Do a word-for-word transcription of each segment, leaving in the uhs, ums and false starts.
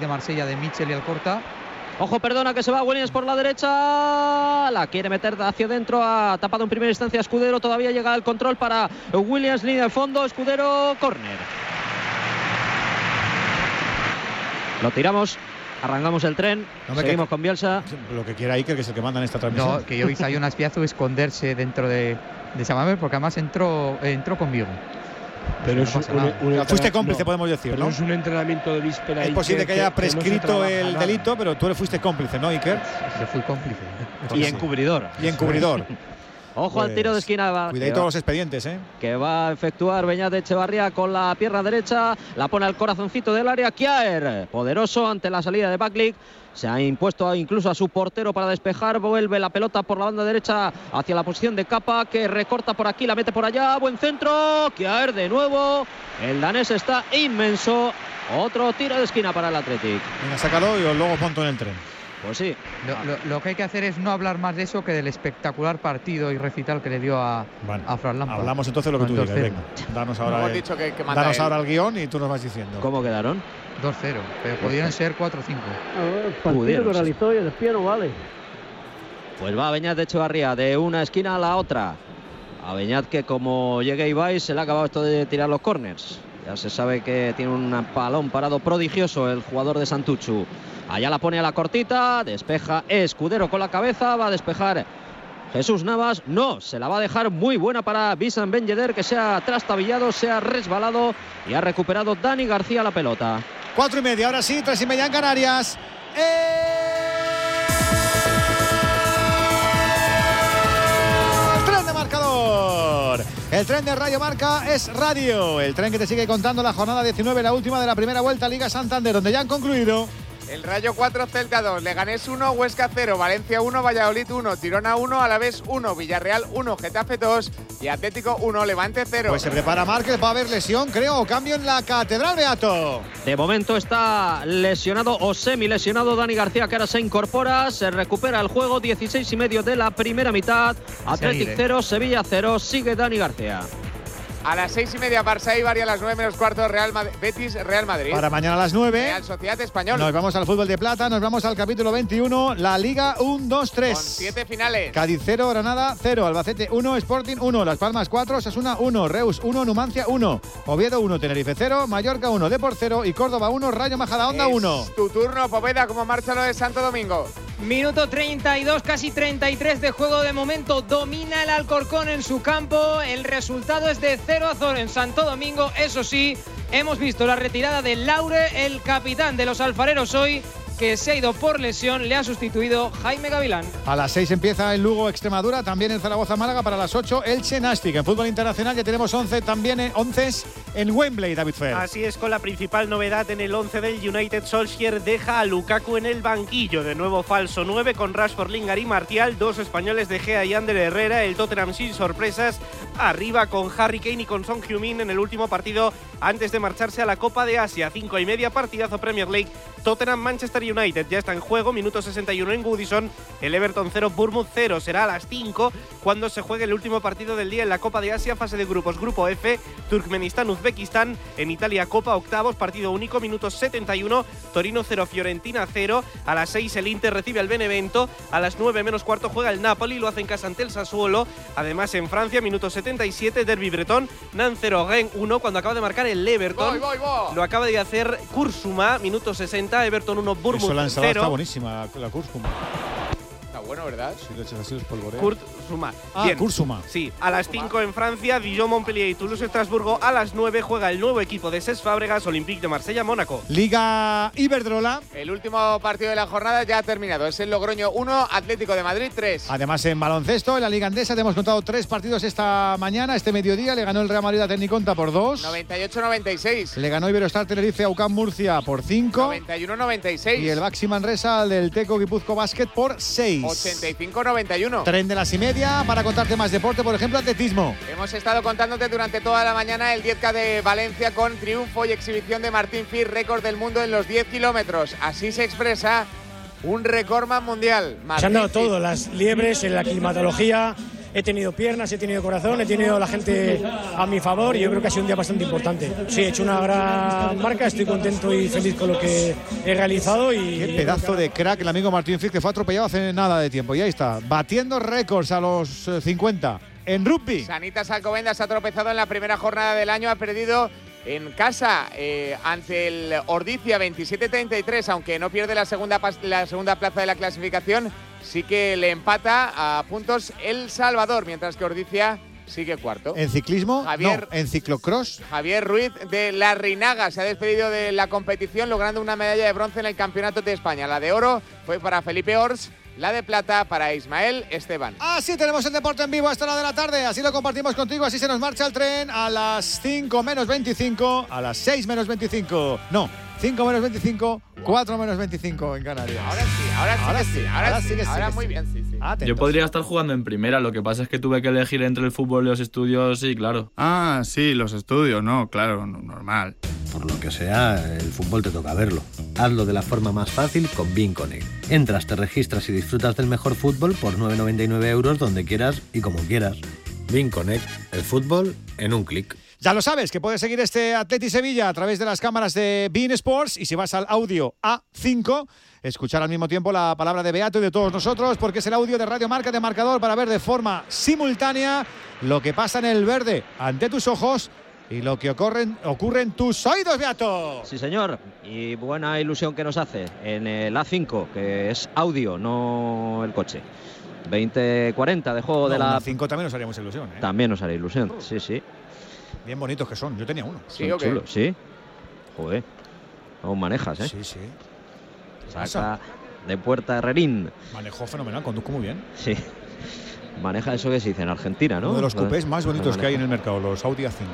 de Marsella de Mitchell y Alcorta. Ojo, perdona, que se va Williams por la derecha. La quiere meter hacia adentro. Ha tapado en primera instancia Escudero. Todavía llega el control para Williams. Línea de fondo. Escudero, córner. Lo tiramos. Arrancamos el tren. No seguimos que, con Bielsa. Lo que quiera Iker, que es el que manda en esta transmisión. No, que yo hice a Jonas Piazzo esconderse dentro de, de Samamés, porque además entró, entró conmigo. Pero es un, un, un fuiste cómplice, no, podemos decir, pero ¿no? Es un entrenamiento de víspera. Es posible que, que haya prescrito no el nada. delito, pero tú fuiste cómplice, ¿no, Iker? Yo fui cómplice. Y sí. encubridor. Y encubridor. Ojo pues, al tiro de esquina. Cuidadito va, los expedientes, ¿eh? Que va a efectuar Beñat de Echevarría con la pierna derecha. La pone al corazoncito del área. Kjaer, poderoso ante la salida de Backlick. Se ha impuesto incluso a su portero para despejar. Vuelve la pelota por la banda derecha hacia la posición de Capa, que recorta por aquí, la mete por allá. Buen centro. Kjaer de nuevo. El danés está inmenso. Otro tiro de esquina para el Athletic. Venga, sácalo y luego ponto en el tren. Pues sí. Lo, lo, lo que hay que hacer es no hablar más de eso que del espectacular partido y recital que le dio a, bueno, a Fran Lampard. Hablamos entonces de lo que tú digas. Venga, danos ahora, no, el, dicho que, que danos ahora el guión y tú nos vas diciendo. ¿Cómo quedaron? dos cero, pero pudieron ser cuatro cinco. El partido que realizó y el espía no vale. Pues va Beñat de Echevarría de una esquina a la otra. A Beñat, que como llegue Ibai se le ha acabado esto de tirar los corners. Ya se sabe que tiene un balón parado prodigioso el jugador de Santuchu. Allá la pone a la cortita, despeja Escudero con la cabeza, va a despejar Jesús Navas. No, se la va a dejar muy buena para Wissam Ben Yedder, que se ha trastabillado, se ha resbalado y ha recuperado Dani García la pelota. Cuatro y media, ahora sí, tres y media en Canarias. El tren de marcador. El tren de Radio Marca es radio. El tren que te sigue contando la jornada diecinueve, la última de la primera vuelta Liga Santander, donde ya han concluido. El Rayo cuatro, Celta dos, Leganés uno, Huesca cero, Valencia uno, Valladolid uno, Girona uno, Alavés uno, Villarreal uno, Getafe dos y Atlético uno, Levante cero. Pues se prepara Márquez, va a haber lesión, creo, o cambio en la Catedral, Beato. De momento está lesionado o semi-lesionado Dani García, que ahora se incorpora, se recupera el juego, dieciséis y medio de la primera mitad, Atlético cero, Sevilla cero, sigue Dani García. A las seis y media Barça y Bari, a las nueve menos cuarto Real Madrid, Betis Real Madrid. Para mañana a las nueve. Real Sociedad Español. Nos vamos al fútbol de plata, nos vamos al capítulo veintiuno, la Liga uno dos tres. Con siete finales. Cádiz cero, Granada cero, Albacete uno, Sporting uno, Las Palmas cuatro, Osasuna uno, Reus uno, Numancia uno, Oviedo uno, Tenerife cero, Mallorca uno, Depor cero y Córdoba uno, Rayo Majadahonda uno. Es tu turno, Poveda, como marcha lo de Santo Domingo. Minuto treinta y dos, casi treinta y tres de juego de momento. Domina el Alcorcón en su campo. El resultado es de cero a cero en Santo Domingo. Eso sí, hemos visto la retirada de Laure, el capitán de los alfareros hoy, que se ha ido por lesión. Le ha sustituido Jaime Gavilán. A las seis empieza el Lugo Extremadura, también en Zaragoza Málaga. Para las ocho Elche Nastic. En fútbol internacional ya tenemos once también en once en Wembley, David Fer. Así es, con la principal novedad en el once del United. Solskjaer deja a Lukaku en el banquillo. De nuevo falso nueve con Rashford, Lingard y Martial. Dos españoles de Gea y Ander Herrera. El Tottenham sin sorpresas. Arriba con Harry Kane y con Son Heung-min en el último partido antes de marcharse a la Copa de Asia. Cinco y media, partidazo Premier League. Tottenham Manchester United ya está en juego, minuto sesenta y uno en Goodison. El Everton cero, Bournemouth cero. Será a las cinco cuando se juegue el último partido del día en la Copa de Asia, fase de grupos, grupo F. Turkmenistán, Uzbekistán. En Italia, Copa octavos, partido único, minuto setenta y uno. Torino cero, Fiorentina cero. A las seis el Inter recibe al Benevento. A las nueve menos cuarto juega el Napoli, lo hace en casa ante el Sassuolo. Además en Francia, minuto setenta y siete, Derby Bretón. Nantes cero, Rennes uno, cuando acaba de marcar el Everton. Voy, voy, voy. Lo acaba de hacer Kurzuma, minuto sesenta, Everton uno, Bournemouth cero. La ensalada está buenísima, la Kurzuma. Está bueno, ¿verdad? Si lo echas así, los polvoreos. Kurzuma. Ah, Bien. Kurzuma. Sí, a las cinco en Francia, Dijon, Montpellier y Toulouse-Estrasburgo. A las nueve juega el nuevo equipo de Cesc Fábregas, Olympique de Marsella, Mónaco. Liga Iberdrola. El último partido de la jornada ya ha terminado. Es el Logroño uno, Atlético de Madrid tres. Además, en baloncesto, en la Liga Andesa, te hemos contado tres partidos esta mañana, este mediodía. Le ganó el Real Madrid a Tecniconta por dos. noventa y ocho noventa y seis. Le ganó Iberostar Tenerife a U C A M Murcia por cinco. noventa y uno noventa y seis. Y el Baxi Manresa al del Teco Guipuzco Basket por seis. ochenta y cinco noventa y uno. Tren de las y media para contarte más deporte, por ejemplo, atletismo. Hemos estado contándote durante toda la mañana el diez K de Valencia con triunfo y exhibición de Martín Fir, récord del mundo en los diez kilómetros. Así se expresa un recordman mundial. Se han dado todo, las liebres, en la climatología, he tenido piernas, he tenido corazón, he tenido la gente a mi favor y yo creo que ha sido un día bastante importante. Sí, he hecho una gran marca, estoy contento y feliz con lo que he realizado. Y qué pedazo de crack el amigo Martín Flick, que fue atropellado hace nada de tiempo. Y ahí está, batiendo récords a los cincuenta. En rugby, Sanitas Alcobendas ha tropezado en la primera jornada del año, ha perdido en casa eh, ante el Ordizia veintisiete treinta y tres, aunque no pierde la segunda, la segunda plaza de la clasificación, sí que le empata a puntos El Salvador, mientras que Ordizia sigue cuarto. En ciclismo, Javier, no, en ciclocross. Javier Ruiz de La Reinaga se ha despedido de la competición logrando una medalla de bronce en el Campeonato de España. La de oro fue para Felipe Ors, la de plata para Ismael Esteban. Así tenemos el deporte en vivo hasta la hora de la tarde, así lo compartimos contigo, así se nos marcha el tren a las cinco menos veinticinco, a las seis menos veinticinco, no, cinco menos veinticinco, cuatro menos veinticinco en Canarias. Ahora sí, ahora sí, ahora que sí, sí, ahora, ahora sí, sí que sí, ahora que muy sí. bien, sí, sí. Atentos. Yo podría estar jugando en primera, lo que pasa es que tuve que elegir entre el fútbol y los estudios, sí, claro. Ah, sí, los estudios, no, claro, no, normal. Por lo que sea, el fútbol te toca verlo. Hazlo de la forma más fácil con Bein Connect. Entras, te registras y disfrutas del mejor fútbol por nueve noventa y nueve euros donde quieras y como quieras. Bein Connect, el fútbol en un clic. Ya lo sabes, que puedes seguir este Atleti Sevilla a través de las cámaras de Bein Sports y si vas al audio A cinco, escuchar al mismo tiempo la palabra de Beato y de todos nosotros, porque es el audio de Radio Marca de Marcador para ver de forma simultánea lo que pasa en el verde ante tus ojos y lo que ocurre, ocurre en tus oídos, Beato. Sí, señor. Y buena ilusión que nos hace en el A cinco, que es audio, no el coche. veinte cuarenta de juego No, de la... A cinco también nos haría mucha ilusión, ¿eh? También nos haría ilusión, sí, sí. Bien bonitos que son, yo tenía uno. Sí, Son ¿o qué? chulos, sí. Joder. Aún manejas, ¿eh? Sí, sí. Saca de Puerta Herrerín. Manejó fenomenal, conduzco muy bien. Sí. Maneja eso que se dice en Argentina, ¿no? Uno de los Lo de- coupés más bonitos lo que hay en maneja. el mercado, los Audi A cinco.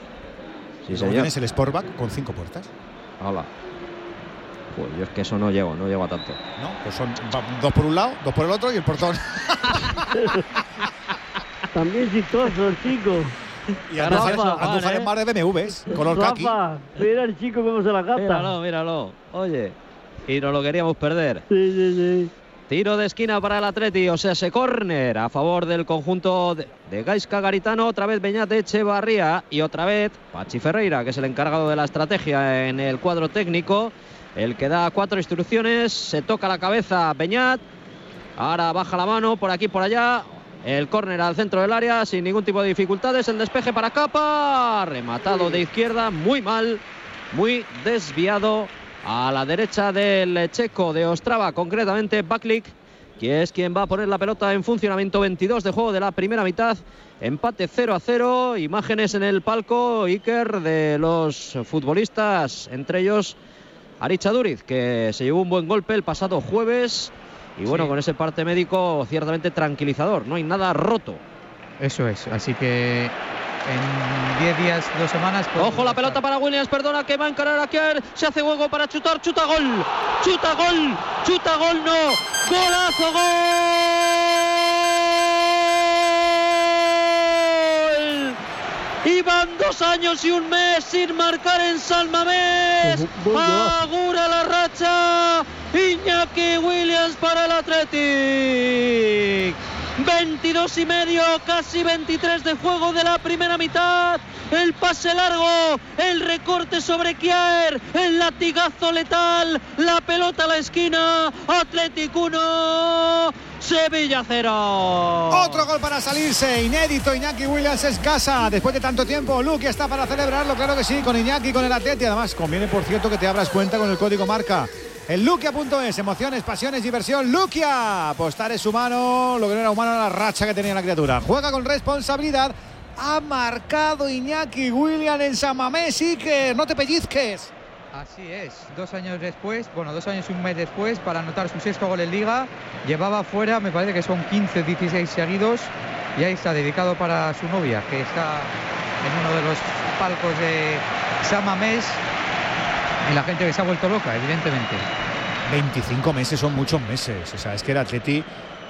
Sí, Luego señor. tienes el Sportback con cinco puertas. Hola. Pues yo es que eso no llego, no llego a tanto. No, pues son va- dos por un lado, dos por el otro y el portón. También chistoso el chico. Y anduzan Rafa, anduzan ¿eh? en mar de B M Ws, color kaki. Rafa, mira el chico cómo se la gasta. Míralo, míralo. Oye, y no lo queríamos perder. Sí, sí, sí. Tiro de esquina para el Atleti, o sea, ese córner a favor del conjunto de, de Gaisca Garitano. Otra vez Beñat Echevarría y otra vez Pachi Ferreira, que es el encargado de la estrategia en el cuadro técnico. El que da cuatro instrucciones, se toca la cabeza Beñat. Ahora baja la mano por aquí, por allá. El córner al centro del área sin ningún tipo de dificultades. El despeje para Capa. Rematado de izquierda, muy mal, muy desviado a la derecha del checo de Ostrava, concretamente Baklik, que es quien va a poner la pelota en funcionamiento. Veintidós de juego de la primera mitad. Empate cero a cero. Imágenes en el palco, Iker, de los futbolistas, entre ellos Aritz Aduriz, que se llevó un buen golpe el pasado jueves. Y bueno, Sí. con ese parte médico ciertamente tranquilizador, no hay nada roto. Eso es, así que en diez días, dos semanas... pues, Ojo la pelota para Williams, perdona, que va a encarar a Kier, se hace hueco para chutar, chuta gol, chuta gol, chuta gol, no, golazo, gol. Iban dos años y un mes sin marcar en San Mamés. Augura la racha Iñaki Williams para el Athletic. veintidós y medio, casi veintitrés de juego de la primera mitad. El pase largo, el recorte sobre Kier, el latigazo letal, la pelota a la esquina. Athletic uno, Sevilla cero. Otro gol para salirse, inédito. Iñaki Williams es casa después de tanto tiempo. Luque está para celebrarlo, claro que sí, con Iñaki, con el Atleti. Además, conviene, por cierto, que te abras cuenta con el código marca. El Luquia punto es, emociones, pasiones, diversión. Luquia, apostar es humano, lo que no era humano era la racha que tenía la criatura. Juega con responsabilidad. Ha marcado Iñaki Williams en San Mamés. Iker, no te pellizques. Así es, dos años después, bueno, dos años y un mes después, para anotar su sexto gol en Liga, llevaba fuera, me parece que son quince, dieciséis seguidos, y ahí está, dedicado para su novia, que está en uno de los palcos de San Mamés, y la gente que se ha vuelto loca, evidentemente. veinticinco meses son muchos meses. O sea, es que el Atleti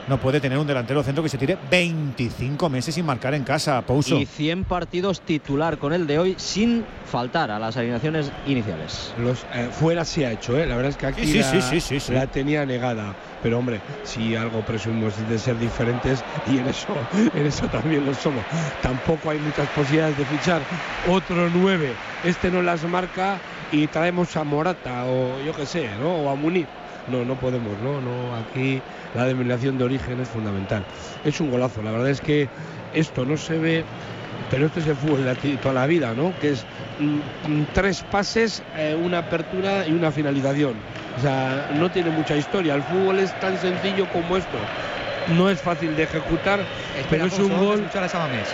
no puede tener un delantero centro que se tire veinticinco meses sin marcar en casa, Pouso. Y cien partidos titular con el de hoy sin faltar a las alineaciones iniciales. Los, eh, fuera sí ha hecho, ¿eh? La verdad es que aquí sí, la, sí, sí, sí, sí. la tenía negada. Pero hombre, si algo presumimos es de ser diferentes, y en eso, en eso también lo somos. Tampoco hay muchas posibilidades de fichar otro nueve. Este no las marca y traemos a Morata o yo qué sé, ¿no? O a Munir. No, no podemos, ¿no? No, aquí la denominación de origen es fundamental. Es un golazo, la verdad es que esto no se ve, pero esto es el fútbol de toda la vida, ¿no? Que es mm, tres pases, eh, una apertura y una finalización. O sea, no tiene mucha historia. El fútbol es tan sencillo como esto. No es fácil de ejecutar, Espera, pero es Pouso, un gol. Escuchar a Samamés.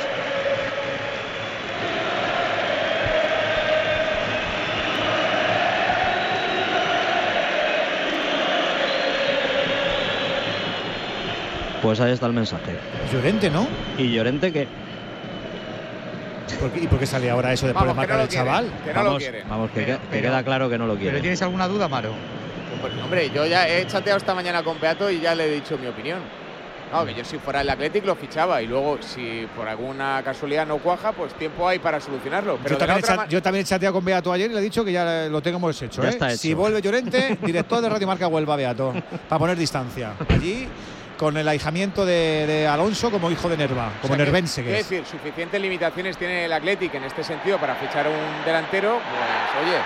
Pues ahí está el mensaje. Llorente, ¿no? ¿Y Llorente qué? ¿Por qué, ¿Y por qué sale ahora eso después Vamos, de marcar no el chaval? Que no vamos, lo quiere. vamos, que, Pero, que pero, queda claro que no lo quiere. ¿Pero tienes alguna duda, Maro? Pues, hombre, yo ya he chateado esta mañana con Beato y ya le he dicho mi opinión. No, que yo si fuera el Athletic lo fichaba y luego si por alguna casualidad no cuaja, pues tiempo hay para solucionarlo. Pero Yo también, he otra chat, yo también he chateado con Beato ayer y le he dicho que ya lo tenemos hecho. Ya ¿eh? está hecho. Si vuelve Llorente, director de Radio Marca Huelva, Beato, para poner distancia. Allí, con el ahijamiento de, de Alonso como hijo de Nerva, como o sea, nervense que, que es. Es decir, suficientes limitaciones tiene el Athletic en este sentido para fichar un delantero, pues oye.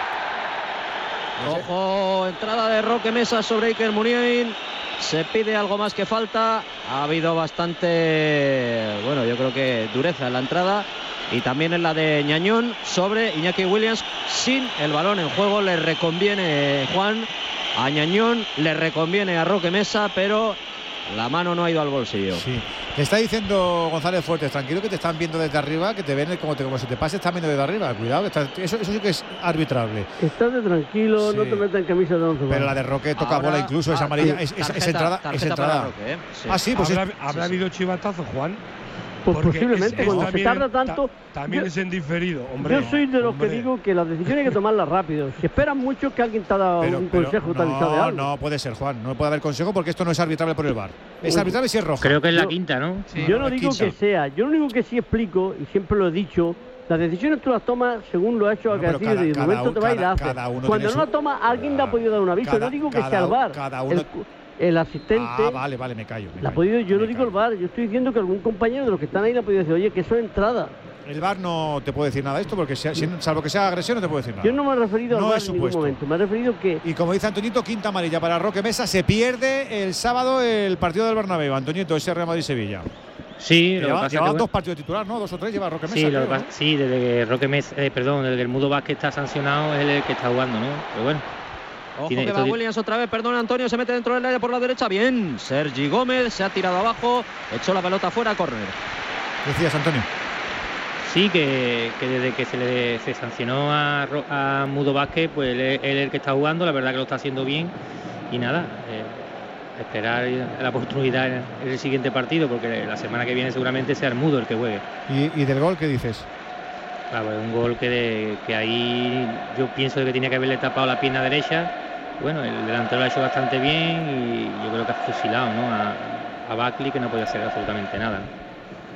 No Ojo, entrada de Roque Mesa sobre Iker Muniain. Se pide algo más que falta. Ha habido bastante, bueno, yo creo que dureza en la entrada. Y también en la de Ñañón sobre Iñaki Williams. Sin el balón en juego, le reconviene Juan a Ñañón, le reconviene a Roque Mesa, pero la mano no ha ido al bolsillo. Sí. Te está diciendo González Fuertes, tranquilo que te están viendo desde arriba, que te ven como, te, como si te pases, están viendo desde arriba. Cuidado, que está, eso, eso sí que es arbitrable. Estate tranquilo, Sí. no te metas en camisa de once. Pero la de Roque toca Ahora- bola incluso, esa ah, amarilla, sí. es, es- Tarjeta- es entrada. Es tarjeta entrada. para Roque, ¿eh? Sí. Ah, sí, pues ¿Habrá, es- habrá sí, habido chivatazo, Juan? Pues Porque posiblemente, es- cuando es se también- tarda tanto. ta- también yo, es en diferido, hombre. yo soy de los hombre. que digo que las decisiones hay que tomarlas rápido. Si esperan mucho que alguien te ha dado pero- un pero consejo tal y sabe no, algo. no puede ser, Juan. No puede haber consejo porque esto no es arbitrable por el V A R. Es Uy. arbitrable si es roja. Creo que es la Yo- quinta, ¿no? Sí, yo no es digo quinta. que sea, yo lo único que sí explico, y siempre lo he dicho, las decisiones tú las tomas según lo ha hecho No, pero Acacido cada- y de cada momento un- te va y cada- la hace. cada uno Cuando tiene no la su- toma, alguien le ha podido dar un aviso. Cada- no digo que cada sea el un- V A R. cada uno- El, el asistente. Ah, vale, vale, me callo. me La ha callo, podido, yo no me digo el callo. V A R, yo estoy diciendo que algún compañero de los que están ahí le ha podido decir, oye, que eso es entrada. El V A R no te puede decir nada de esto porque sea- si- salvo que sea agresión no te puede decir nada. Yo no me he referido al No V A R es en ningún supuesto. momento, me he referido que Y como dice Antoñito, quinta amarilla para Roque Mesa. Se pierde el sábado el partido del Bernabéu. Antoñito, ese Real Madrid-Sevilla. Sí, lo que Lleva, pasa lleva que, dos partidos titulares, ¿no? Dos o tres lleva Roque Mesa. sí, lo creo, que pasa- ¿no? sí, desde que Roque Mesa, eh, perdón, desde que el Mudo Vázquez está sancionado es el que está jugando, ¿no? Pero bueno. Ojo Tiene- que esto va di- Williams otra vez, perdón Antonio, se mete dentro del área por la derecha, bien, Sergi Gómez se ha tirado abajo, echó la pelota fuera, córner. Decías, Antonio. Sí, que, que desde que se le se sancionó a, Ro- a Mudo Vázquez, pues él, es- él es el que está jugando, la verdad que lo está haciendo bien y nada, eh, esperar la oportunidad en el siguiente partido, porque la semana que viene seguramente sea el Mudo el que juegue. ¿Y, y del gol qué dices? Claro, es un gol que, de- que ahí yo pienso que tenía que haberle tapado la pierna derecha. Bueno, el delantero lo ha hecho bastante bien y yo creo que ha fusilado, ¿no? a, a Buckley, que no podía hacer absolutamente nada, ¿no?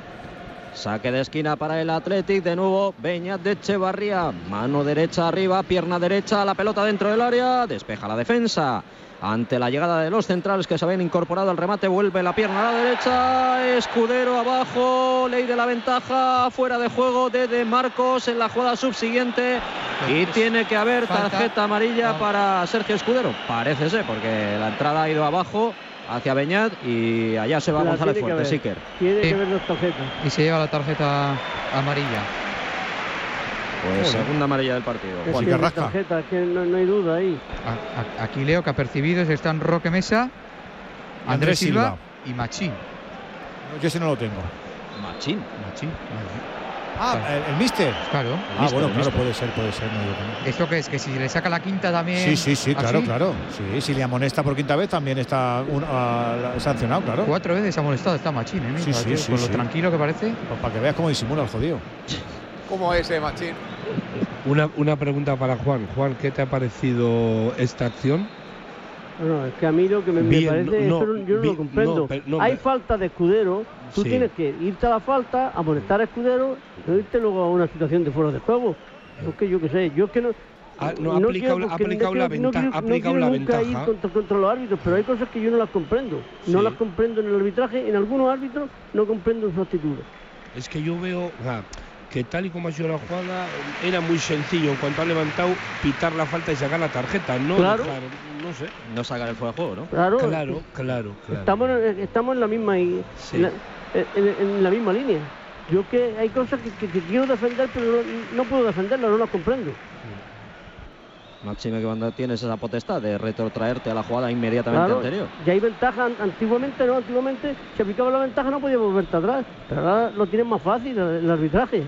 Saque de esquina para el Athletic, de nuevo Beñat de Echevarría, mano derecha arriba, pierna derecha, la pelota dentro del área, despeja la defensa. Ante la llegada de los centrales que se habían incorporado al remate, vuelve la pierna a la derecha, Escudero abajo, ley de la ventaja, fuera de juego de De Marcos en la jugada subsiguiente y tiene que haber Falta. tarjeta amarilla No. para Sergio Escudero, parece ser, porque la entrada ha ido abajo hacia Beñat y allá se va la González tiene que Fuertes, ver. Iker. Tiene Sí. que ver las tarjetas. Y se lleva la tarjeta amarilla. Pues Joder. segunda amarilla del partido. Es Juan que es de Carrasca. tarjeta, que no, no hay duda ahí. A- a- aquí leo que apercibidos están Roque Mesa, Andrés Andrés Silva, Silva. y Machín. No, yo ese no lo tengo. Machín. Machín. Ah, el, el Mister. Claro. Ah, Mister, bueno, el claro, Mister. puede ser, puede ser. No, yo también. ¿Esto qué es? Que si le saca la quinta también. Sí, sí, sí, claro, ¿así? claro. Sí, si le amonesta por quinta vez también está un- ah, sancionado, claro. Cuatro veces ha molestado esta Machín, ¿eh? Sí, Mira, sí, tío, sí, con sí. lo tranquilo que parece. Pues para que veas cómo disimula el jodido. ¿Cómo es, eh, Machín? Una, una pregunta para Juan. Juan, ¿qué te ha parecido esta acción? No, es que a mí lo que me, me Bien, parece, no, eso yo no bien, lo comprendo. no, pero, no, Hay pero, falta de Escudero, tú sí. tienes que irte a la falta, amonestar a Escudero y no irte luego a una situación de fuera de juego. Es que yo qué sé, yo es que no... Ah, no, ha aplicado, ha aplicado la ventaja. Ha aplicado no la nunca ventaja. ir contra, contra los árbitros, pero hay cosas que yo no las comprendo. No Sí. las comprendo en el arbitraje, en algunos árbitros no comprendo su actitud. Es que yo veo ah, que tal y como ha sido la jugada, era muy sencillo en cuanto ha levantado, pitar la falta y sacar la tarjeta. No Claro. dejar, no sé. No sacar el fuera de juego, ¿no? Claro, Claro, claro, claro. Estamos, en- estamos en la misma y- Sí. en, la, en- en la misma línea. Yo que hay cosas que, que- que quiero defender, pero no, no puedo defenderlas, no las comprendo. Máxime que cuando tienes esa potestad de retrotraerte a la jugada inmediatamente Claro, anterior. ya hay ventaja, an- antiguamente no, antiguamente si aplicaba la ventaja no podía volverte atrás, pero ahora lo tienen más fácil el, el arbitraje.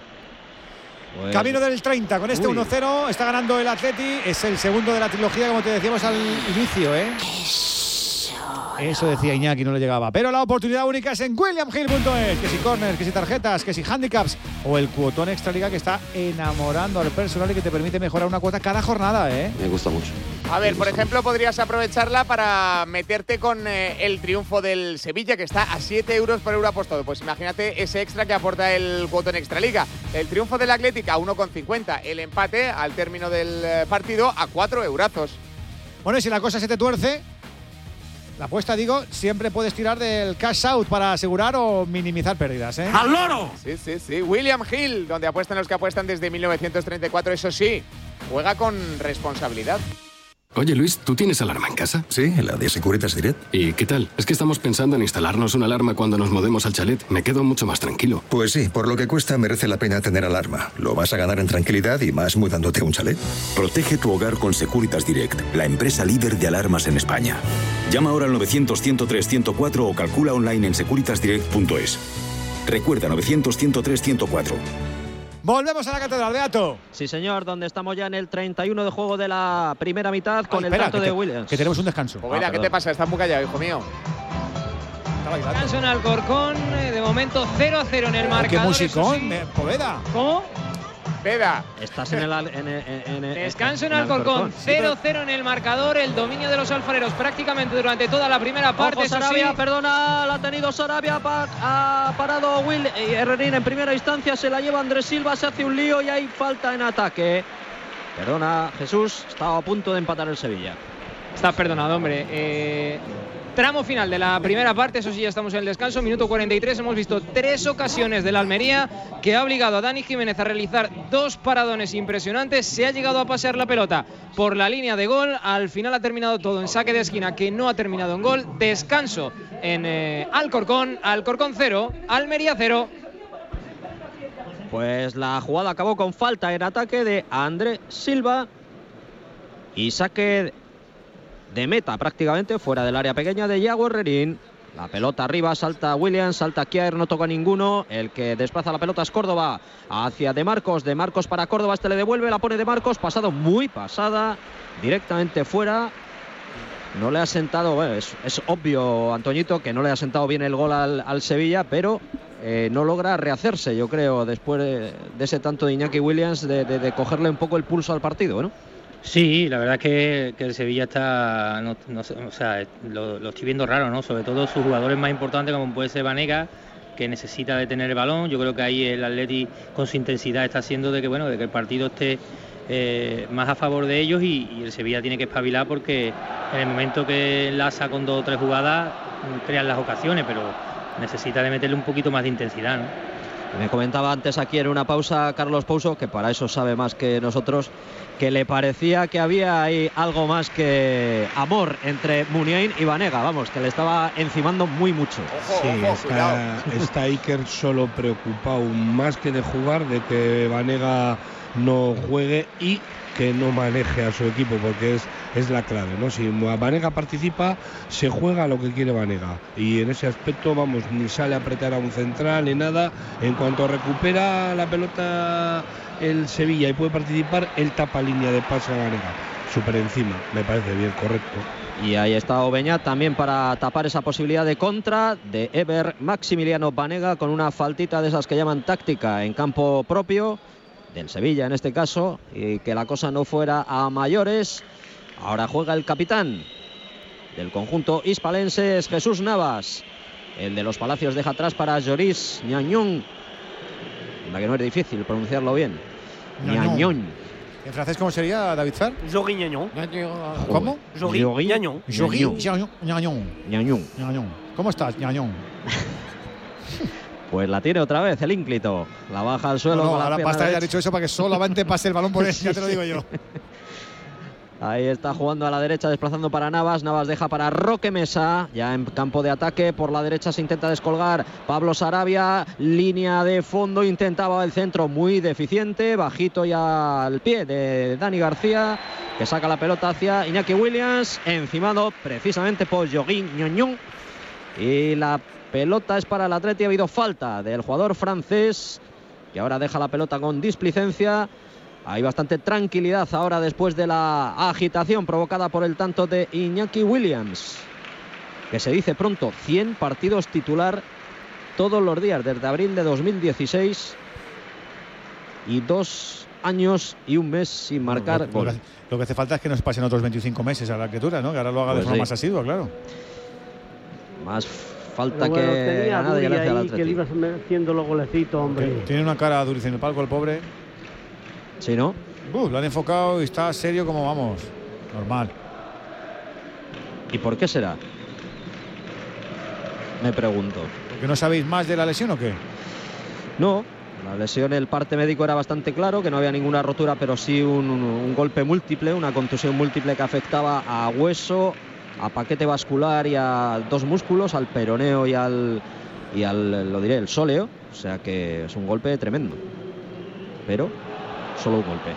Pues, Camino del treinta, con este Uy. uno cero está ganando el Atleti, es el segundo de la trilogía, como te decíamos al inicio, ¿eh? Eso decía Iñaki, no le llegaba. Pero la oportunidad única es en william hill punto es. Que si corners, que si tarjetas, que si handicaps o el cuotón Extraliga que está enamorando al personal y que te permite mejorar una cuota cada jornada, ¿eh? Me gusta mucho. A ver, por ejemplo, podrías aprovecharla para meterte con eh, el triunfo del Sevilla, que está a siete euros por euro apostado. Pues imagínate ese extra que aporta el cuotón Extraliga. El triunfo del Atlético a uno con cincuenta. El empate al término del eh, partido a cuatro eurazos. Bueno, y si la cosa se te tuerce, la apuesta, digo, siempre puedes tirar del cash out para asegurar o minimizar pérdidas, ¿eh? ¡Al loro! Sí, sí, sí. William Hill, donde apuestan los que apuestan desde mil novecientos treinta y cuatro. Eso sí, juega con responsabilidad. Oye Luis, ¿tú tienes alarma en casa? Sí, la de Securitas Direct. ¿Y qué tal? Es que estamos pensando en instalarnos una alarma cuando nos mudemos al chalet. Me quedo mucho más tranquilo. Pues sí, por lo que cuesta merece la pena tener alarma. Lo vas a ganar en tranquilidad y más mudándote a un chalet. Protege tu hogar con Securitas Direct, la empresa líder de alarmas en España. Llama ahora al novecientos, ciento tres, ciento cuatro o calcula online en securitas direct punto es. Recuerda novecientos, ciento tres, ciento cuatro. Volvemos a la Catedral de Ato. Sí, señor, donde estamos ya en el treinta y uno de juego de la primera mitad con Ay, el espera, tanto que de te- Williams. que tenemos un descanso. Poveda, Ah, ¿qué te perdón. pasa? Estás muy callado, hijo mío. Descanso en Alcorcón, eh, de momento cero a cero en el Qué marcador. musicón, eso sí. eh, Poveda. ¿Cómo? Veda. Estás en el. al- En, en- en- en- Descanso en en Alcorcón, cero cero en el marcador, el dominio de los alfareros prácticamente durante toda la primera parte. Ojo, eso Sarabia, sí. perdona, la ha tenido Sarabia, pa- ha parado Will y Herrerín en primera instancia, se la lleva Andrés Silva, se hace un lío y hay falta en ataque. Perdona, Jesús, estaba a punto de empatar el Sevilla. Está perdonado, hombre. Eh, tramo final de la primera parte, eso sí, ya estamos en el descanso, minuto cuarenta y tres. Hemos visto tres ocasiones del Almería que ha obligado a Dani Jiménez a realizar dos paradones impresionantes. Se ha llegado a pasear la pelota por la línea de gol. Al final ha terminado todo en saque de esquina que no ha terminado en gol. Descanso en eh, Alcorcón. Alcorcón cero, Almería cero. Pues la jugada acabó con falta en ataque de Andrés Silva y saque de meta prácticamente fuera del área pequeña de Yago Herrerín. La pelota arriba, salta Williams, salta Kier, no toca ninguno. El que desplaza la pelota es Córdoba hacia De Marcos. De Marcos para Córdoba, este le devuelve, la pone De Marcos, pasado muy pasada, directamente fuera. No le ha sentado, bueno, es, es obvio, Antoñito, que no le ha sentado bien el gol al, al Sevilla, pero eh, no logra rehacerse, yo creo, después de, de ese tanto de Iñaki Williams, de, de, de cogerle un poco el pulso al partido, ¿no? Sí, la verdad es que, que el Sevilla está, no, no sé, o sea, lo, lo estoy viendo raro, ¿no? Sobre todo sus jugadores más importantes, como puede ser Banega, que necesita de tener el balón. Yo creo que ahí el Atleti con su intensidad está haciendo de que, bueno, de que el partido esté eh, más a favor de ellos y, y el Sevilla tiene que espabilar porque en el momento que enlaza con dos o tres jugadas crean las ocasiones, pero necesita de meterle un poquito más de intensidad, ¿no? Me comentaba antes aquí en una pausa Carlos Pouso, que para eso sabe más que nosotros, que le parecía que había ahí algo más que amor entre Muniain y Banega, vamos, que le estaba encimando muy mucho. Sí, está, está Iker solo preocupado más que de jugar, de que Banega no juegue y que no maneje a su equipo, porque es, es la clave, ¿no? Si Banega participa, se juega lo que quiere Banega, y en ese aspecto, vamos, ni sale a apretar a un central ni nada. En cuanto recupera la pelota el Sevilla y puede participar, él tapa línea de pase a Banega, súper encima, me parece bien, correcto. Y ahí está Obeñat también para tapar esa posibilidad de contra de Ever Maximiliano Banega, con una faltita de esas que llaman táctica en campo propio del Sevilla en este caso, y que la cosa no fuera a mayores. Ahora juega el capitán del conjunto hispalense es Jesús Navas. El de los Palacios deja atrás para Joris Ñañón. La que no es difícil pronunciarlo bien. Ñañón. ¿En francés cómo sería, David Fer? Joris Ñañón. ¿Cómo? Joris Ñañón. Joris Ñañón. Ñañón. ¿Cómo estás, Ñañón? Pues la tiene otra vez el ínclito. La baja al suelo. No, no, con la ahora basta de haber dicho eso para que solamente pase el balón por él, ya te lo digo yo. Ahí está jugando a la derecha, desplazando para Navas. Navas deja para Roque Mesa. Ya en campo de ataque. Por la derecha se intenta descolgar Pablo Sarabia. Línea de fondo. Intentaba el centro muy deficiente. Bajito y al pie de Dani García, que saca la pelota hacia Iñaki Williams. Encimado precisamente por Joris Ñañón. Y la pelota es para el Atleti. Ha habido falta del jugador francés, que ahora deja la pelota con displicencia. Hay bastante tranquilidad ahora después de la agitación provocada por el tanto de Iñaki Williams, que se dice pronto, cien partidos titular todos los días desde abril de dos mil dieciséis y dos años y un mes sin marcar lo, lo, gol. Lo que, lo que hace falta es que nos pasen otros veinticinco meses a la criatura, ¿no? Que ahora lo haga Pues de forma sí. más asidua, claro. Más falta Pero bueno, que tenía a nadie Duri gracias al ahí, que le Atleti. ibas haciendo los golecitos, hombre. Tiene una cara dura en el palco el pobre. Sí, ¿no? Uh, lo han enfocado y está serio como vamos. Normal. ¿Y por qué será? Me pregunto. ¿Que no sabéis más de la lesión o qué? No, la lesión, el parte médico era bastante claro, que no había ninguna rotura, pero sí un, un, un golpe múltiple, una contusión múltiple que afectaba a hueso, a paquete vascular y a dos músculos, al peroneo y al, y al, lo diré, el sóleo. O sea que es un golpe tremendo. Pero solo un golpe.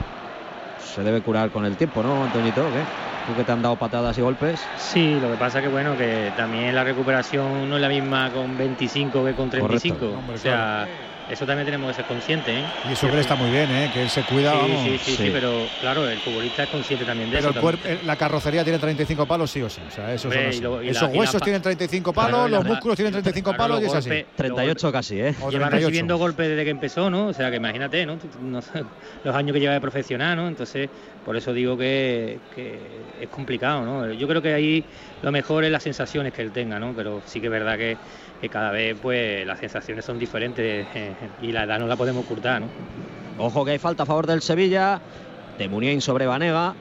Se debe curar con el tiempo, ¿no, Antoñito? ¿Qué? ¿Tú que te han dado patadas y golpes? Sí, lo que pasa que bueno, que también la recuperación no es la misma con veinticinco que con treinta y cinco. Correcto. Hombre, o sea, eso también tenemos que ser conscientes, ¿eh? Y eso que él está muy bien, ¿eh? Que él se cuida, sí, vamos. Sí, sí, sí, sí, pero claro, el futbolista es consciente también de pero eso. el cuerpo, la carrocería tiene treinta y cinco palos, sí o sí. O sea, eso Hombre, son así. y lo- y la- Esos y la huesos pa- tienen treinta y cinco palos, Claro, y la los pa- músculos tienen treinta y cinco claro, palos los y es así. golpes- treinta y ocho casi, ¿eh? O Lleva treinta y ocho. recibiendo golpes desde que empezó, ¿no? O sea, que imagínate, ¿no? Tú- tú- no sé, los años que lleva de profesional, ¿no? Entonces, por eso digo que, que es complicado, ¿no? Yo creo que ahí lo mejor es las sensaciones que él tenga, ¿no? Pero sí que es verdad que, que cada vez, pues, las sensaciones son diferentes eh, y la edad no la podemos ocultar, ¿no? Ojo que hay falta a favor del Sevilla. De Muniain sobre Banega.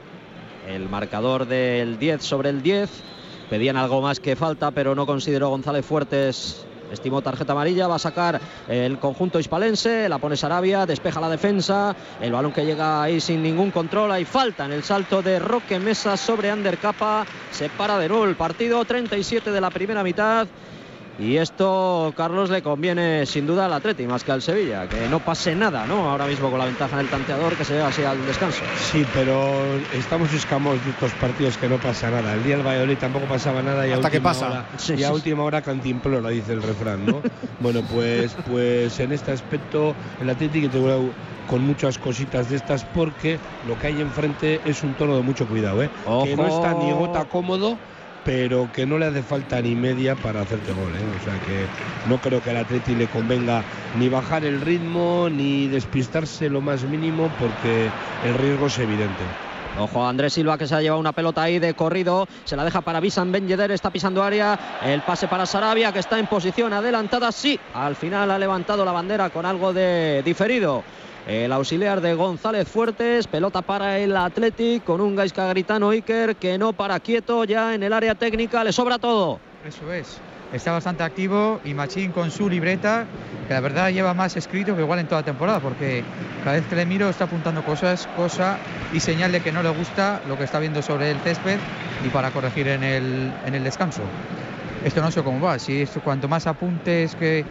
El marcador del diez sobre el diez. Pedían algo más que falta, pero no consideró González Fuertes. Estimó tarjeta amarilla. Va a sacar el conjunto hispalense. La pone Sarabia. Despeja la defensa. El balón que llega ahí sin ningún control. Hay falta en el salto de Roque Mesa sobre Ander Capa. Se para de nuevo el partido. treinta y siete de la primera mitad. Y esto, Carlos, le conviene sin duda al Atleti más que al Sevilla, que no pase nada, ¿no? Ahora mismo con la ventaja en el tanteador, que se lleva así al descanso. Sí, pero estamos escamosos de estos partidos que no pasa nada. El día del Valladolid tampoco pasaba nada y a Hasta que última pasa. hora, Sí, y a sí. última hora cantimplora, dice el refrán, ¿no? Bueno, pues, pues en este aspecto el Atleti que te con muchas cositas de estas, porque lo que hay enfrente es un tono de mucho cuidado, ¿eh? Ojo. Que no está ni gota cómodo, pero que no le hace falta ni media para hacerte gol, ¿eh? O sea que no creo que al Atleti le convenga ni bajar el ritmo ni despistarse lo más mínimo, porque el riesgo es evidente. Ojo a Andrés Silva, que se ha llevado una pelota ahí de corrido, se la deja para Wissam Ben Yedder, está pisando área, el pase para Sarabia, que está en posición adelantada, sí, al final ha levantado la bandera con algo de diferido. El auxiliar de González Fuertes, pelota para el Athletic con un Gaizka Gritano Iker que no para quieto ya en el área técnica, le sobra todo. Eso es. Está bastante activo y Machín con su libreta, que la verdad lleva más escrito que igual en toda temporada, porque cada vez que le miro está apuntando cosas, cosa y señal de que no le gusta lo que está viendo sobre el césped y para corregir en el, en el descanso. Esto no sé cómo va, si esto, cuanto más apuntes que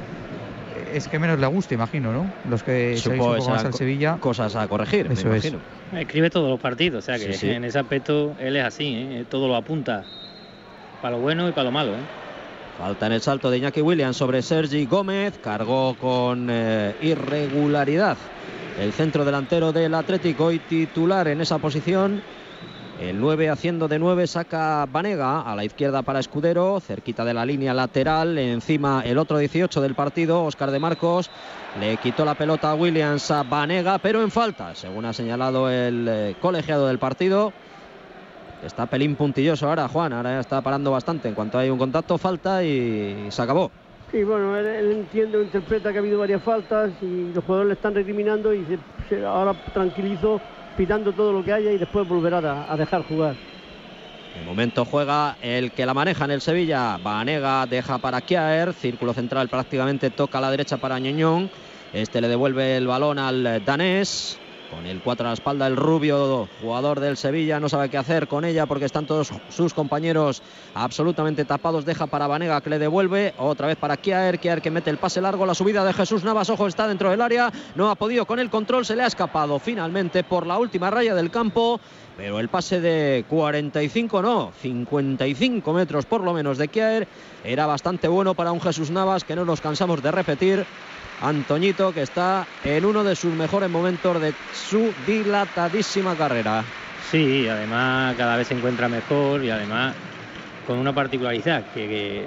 es que menos le gusta, imagino, ¿no? Los que seguís un poco más al Sevilla. Cosas a corregir, Eso me es. imagino. Escribe todos los partidos, o sea que Sí, sí. en ese aspecto él es así, ¿eh? Todo lo apunta, para lo bueno y para lo malo, ¿eh? Falta en el salto de Iñaki Williams sobre Sergi Gómez, cargó con eh, irregularidad el centro delantero del Atlético, hoy titular en esa posición. El nueve haciendo de nueve, saca Banega a la izquierda para Escudero, cerquita de la línea lateral, encima el otro dieciocho del partido, Óscar de Marcos, le quitó la pelota a Williams a Banega, pero en falta, según ha señalado el eh, colegiado del partido. Está pelín puntilloso ahora, Juan. Ahora ya está parando bastante. En cuanto hay un contacto, falta y se acabó. Sí, bueno, él, él entiende, interpreta que ha habido varias faltas y los jugadores le están recriminando y se, se, ahora tranquilizo, pitando todo lo que haya y después volverá a, a dejar jugar. De momento juega el que la maneja en el Sevilla. Vanega deja para Kjaer. Círculo central prácticamente toca a la derecha para Ñoñón. Este le devuelve el balón al danés. Con el cuatro a la espalda, el rubio, jugador del Sevilla, no sabe qué hacer con ella porque están todos sus compañeros absolutamente tapados. Deja para Vanega, que le devuelve, otra vez para Kjaer, Kjaer que mete el pase largo, la subida de Jesús Navas, ojo, está dentro del área, no ha podido con el control, se le ha escapado finalmente por la última raya del campo, pero el pase de cuarenta y cinco, no, cincuenta y cinco metros por lo menos de Kjaer, era bastante bueno para un Jesús Navas que no nos cansamos de repetir. Antoñito, que está en uno de sus mejores momentos de su dilatadísima carrera. Sí, además cada vez se encuentra mejor y además con una particularidad, que, que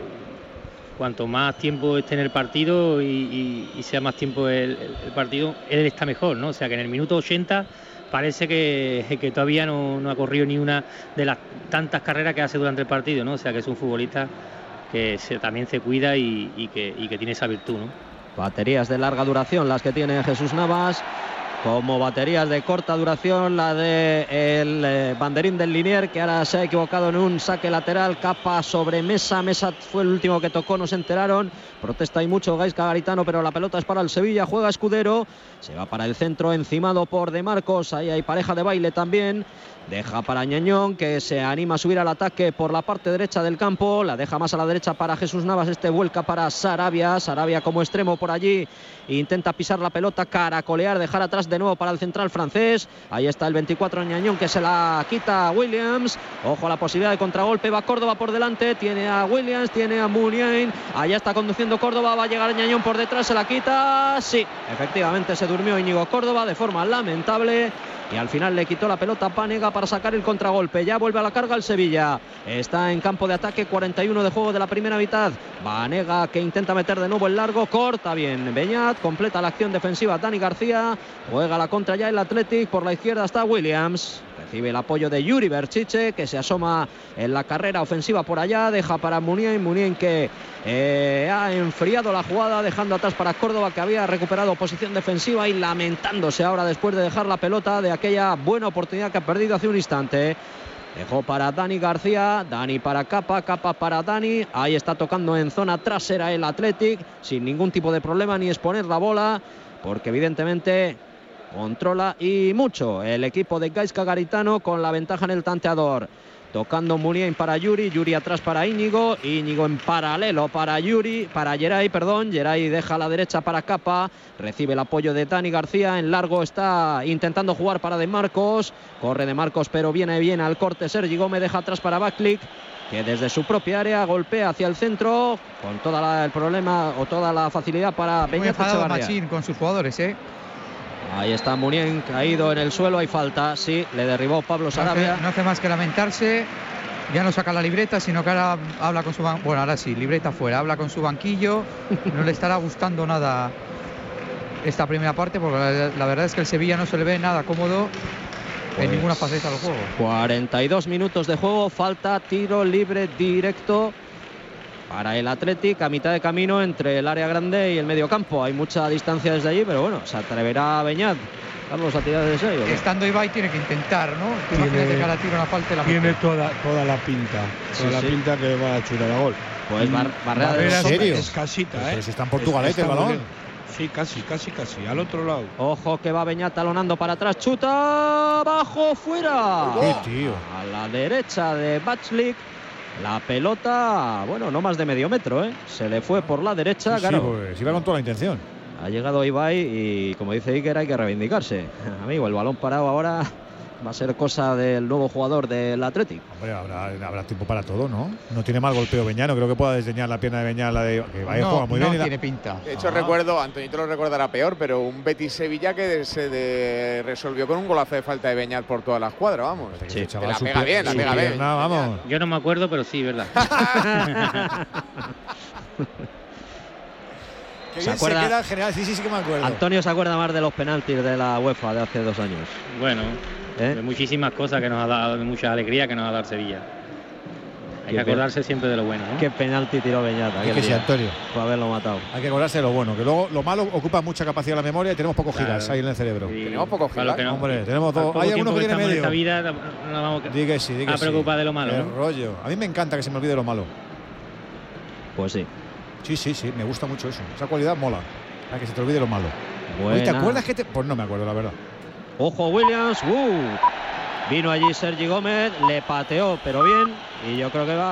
cuanto más tiempo esté en el partido y, y, y sea más tiempo el, el partido, él está mejor, ¿no? O sea que en el minuto ochenta parece que, que todavía no, no ha corrido ni una de las tantas carreras que hace durante el partido, ¿no? O sea que es un futbolista que se, también se cuida y, y, que, y que tiene esa virtud, ¿no? Baterías de larga duración las que tiene Jesús Navas, como baterías de corta duración la de el eh, banderín del Linier, que ahora se ha equivocado en un saque lateral. Capa sobre Mesa, Mesa fue el último que tocó, no se enteraron, protesta hay mucho Gaizka Garitano, pero la pelota es para el Sevilla, juega Escudero, se va para el centro, encimado por De Marcos, ahí hay pareja de baile también. Deja para Ñañón, que se anima a subir al ataque por la parte derecha del campo. La deja más a la derecha para Jesús Navas. Este vuelca para Sarabia. Sarabia como extremo por allí. Intenta pisar la pelota, caracolear, dejar atrás de nuevo para el central francés. Ahí está el veinticuatro Ñañón, que se la quita a Williams. Ojo a la posibilidad de contragolpe. Va Córdoba por delante. Tiene a Williams, tiene a Muniain. Allá está conduciendo Córdoba. Va a llegar Ñañón por detrás. Se la quita. Sí, efectivamente se durmió Íñigo Córdoba de forma lamentable. Y al final le quitó la pelota a Vanega para sacar el contragolpe. Ya vuelve a la carga el Sevilla. Está en campo de ataque, cuarenta y uno de juego de la primera mitad. Vanega, que intenta meter de nuevo el largo. Corta bien Beñat. Completa la acción defensiva Dani García. Juega la contra ya el Athletic. Por la izquierda está Williams. Recibe el apoyo de Yuri Berchiche, que se asoma en la carrera ofensiva por allá. Deja para Muniain. Muniain que eh, ha enfriado la jugada, dejando atrás para Córdoba, que había recuperado posición defensiva y lamentándose ahora después de dejar la pelota de aquella buena oportunidad que ha perdido hace un instante. Dejó para Dani García, Dani para Capa, Capa para Dani. Ahí está tocando en zona trasera el Athletic, sin ningún tipo de problema ni exponer la bola, porque evidentemente controla y mucho el equipo de Gaizka Garitano, con la ventaja en el tanteador. Tocando Muniain para Yuri, Yuri atrás para Íñigo, Íñigo en paralelo para Yuri, para Geray, perdón, Geray deja a la derecha para Capa, recibe el apoyo de Dani García, en largo está intentando jugar para De Marcos, corre De Marcos pero viene bien al corte Sergi Gómez, deja atrás para Baklik, que desde su propia área golpea hacia el centro, con todo el problema o toda la facilidad para Beñat Echevarría. Machín con sus jugadores, ¿eh? Ahí está Muniain caído en el suelo, hay falta, sí, le derribó Pablo Sarabia. No hace, no hace más que lamentarse, ya no saca la libreta, sino que ahora habla con su banquillo. Bueno, ahora sí, libreta fuera, habla con su banquillo. No le estará gustando nada esta primera parte, porque la, la verdad es que el Sevilla no se le ve nada cómodo pues en ninguna faceta del juego. cuarenta y dos minutos de juego, falta, tiro libre directo para el Athletic, a mitad de camino entre el área grande y el medio campo. Hay mucha distancia desde allí, pero bueno, se atreverá Beñat, Carlos, a tirar desde serio. Estando Ibai tiene que intentar, ¿no? Tiene, imagínate que ahora tira una falta y la Tiene toda, toda la pinta, toda sí, la sí. pinta que va a chutar a gol. Pues bar, barrera, barrera de serio. Es casita, ¿eh? Pero si está en Portugalete el balón. Sí, casi, casi, casi, al otro lado. Ojo que va Beñat talonando para atrás, chuta, abajo, fuera. ¡Qué tío! A la derecha de Bachlik. La pelota, bueno, no más de medio metro, ¿eh? Se le fue por la derecha, sí, claro. Sí, pues iba con toda la intención. Ha llegado Ibai y, como dice Iker, hay que reivindicarse. Amigo, el balón parado ahora va a ser cosa del nuevo jugador del Athletic. Hombre, habrá, habrá tiempo para todo, ¿no? No tiene mal golpeo Beñat, no creo que pueda desdeñar la pierna de Beñat, la de que Ibai no, juega muy no bien. No tiene la... pinta. De hecho, ah. recuerdo, Antoñito lo recordará peor, pero un Betis-Sevilla que se de, resolvió con un golazo de falta de Beñat por toda la escuadra, vamos. Sí. Te la pega bien, la pega bien. Vamos. Yo no me acuerdo, pero sí, ¿verdad? Qué bien se, se queda en general, sí, sí, sí que me acuerdo. Antonio se acuerda más de los penaltis de la UEFA de hace dos años. Bueno, ¿Eh? De muchísimas cosas que nos ha dado, de mucha alegría que nos ha dado el Sevilla. Hay que acordarse siempre de lo bueno, ¿no? Qué penalti tiró Beñat. Hay que sí, Antonio. Por haberlo matado. Hay que acordarse de lo bueno, que luego lo malo ocupa mucha capacidad de la memoria y tenemos pocos Claro. giras ahí en el cerebro. Sí. Tenemos poco Para lo que no- Hombre, tenemos Al dos. poco Hay algunos tiempo que tienen estamos en medio. esta vida, no nos vamos Di que sí, di que a sí. preocupar de lo malo, Qué ¿no? rollo. A mí me encanta que se me olvide lo malo. Pues sí. Sí, sí, sí, me gusta mucho eso. Esa cualidad mola. Para que se te olvide lo malo. Oye, ¿te Buena. acuerdas que te.? Pues no me acuerdo, la verdad. Ojo Williams. Uh. Vino allí Sergi Gómez, le pateó, pero bien. Y yo creo que va